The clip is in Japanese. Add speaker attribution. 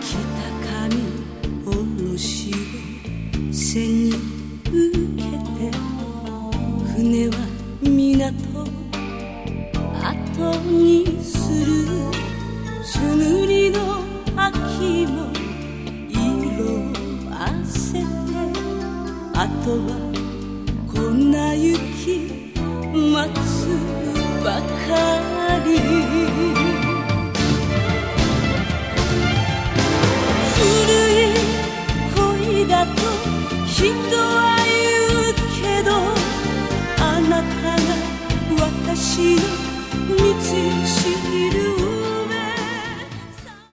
Speaker 1: 北上下ろしを背に受けて船は港を後にする。朱塗りの秋も色あせて、あとは粉雪待つばかり。古い恋だと人は言うけど、あなたが私の道しる